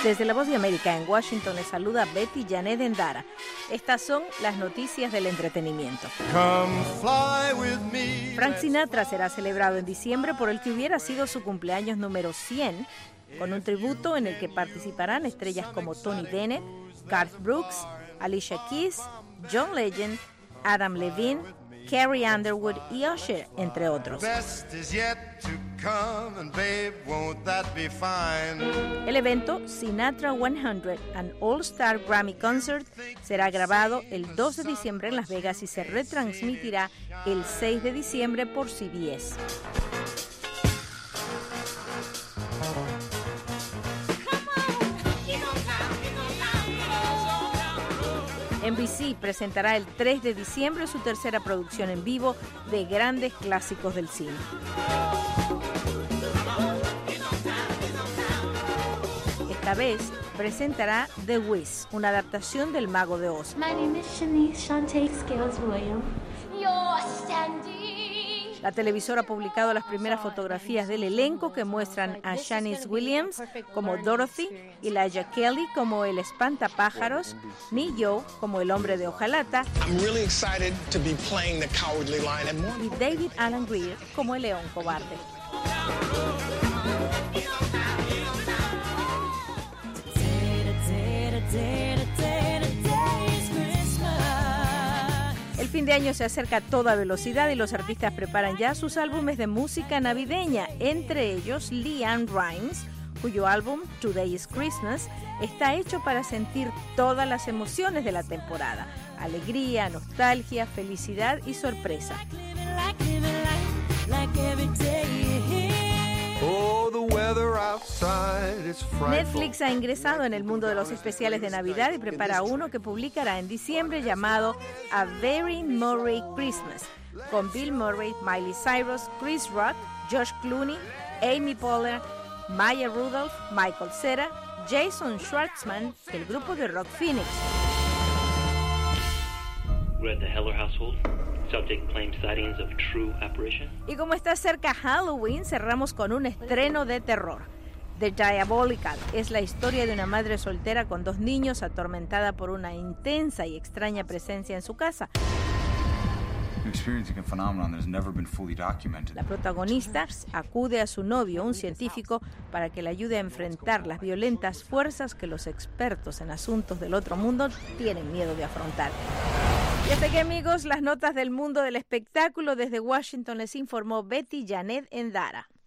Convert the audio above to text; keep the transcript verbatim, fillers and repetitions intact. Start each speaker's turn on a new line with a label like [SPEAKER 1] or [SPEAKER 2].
[SPEAKER 1] Desde La Voz de América en Washington les saluda Betty Janet Endara. Estas son las noticias del entretenimiento.
[SPEAKER 2] Come fly with me.
[SPEAKER 1] Frank Sinatra será celebrado en diciembre por el que hubiera sido su cumpleaños número cien, con un tributo en el que participarán estrellas como Tony Bennett, Garth Brooks, Alicia Keys, John Legend, Adam Levine, Carrie Underwood y Usher, entre otros.
[SPEAKER 2] Best is yet to come, and babe, won't that be fine?
[SPEAKER 1] El evento Sinatra cien, an All-Star Grammy Concert, será grabado el dos de diciembre en Las Vegas y se retransmitirá el seis de diciembre por C B S. N B C presentará el tres de diciembre su tercera producción en vivo de grandes clásicos del cine. Esta vez presentará The Wiz, una adaptación del Mago de Oz.
[SPEAKER 3] My name is Shanice Shantae Scales Williams. You're standing.
[SPEAKER 1] La televisora ha publicado las primeras fotografías del elenco que muestran a Shanice Williams como Dorothy, Elijah Kelly como el espantapájaros, Ne-Yo como el hombre de hojalata
[SPEAKER 4] really excited to be playing the cowardly lion and
[SPEAKER 1] y David Alan Grier como el león cobarde. El fin de año se acerca a toda velocidad y los artistas preparan ya sus álbumes de música navideña, entre ellos LeAnn Rimes, cuyo álbum Today is Christmas está hecho para sentir todas las emociones de la temporada: alegría, nostalgia, felicidad y sorpresa.
[SPEAKER 2] Oh, the weather outside is frightful.
[SPEAKER 1] Netflix ha ingresado en el mundo de los especiales de Navidad y prepara uno que publicará en diciembre llamado A Very Murray Christmas, con Bill Murray, Miley Cyrus, Chris Rock, Josh Clooney, Amy Poehler, Maya Rudolph, Michael Cera, Jason Schwartzman, el grupo de rock Phoenix.
[SPEAKER 5] We're at the Heller household. Subject claims sightings of true apparition.
[SPEAKER 1] Y como está cerca Halloween, cerramos con un estreno de terror. The Diabolical es la historia de una madre soltera con dos niños atormentada por una intensa y extraña presencia en su casa. La protagonista acude a su novio, un científico, para que le ayude a enfrentar las violentas fuerzas que los expertos en asuntos del otro mundo tienen miedo de afrontar. Y hasta aquí, amigos, las notas del mundo del espectáculo. Desde Washington les informó Betty Janet Endara.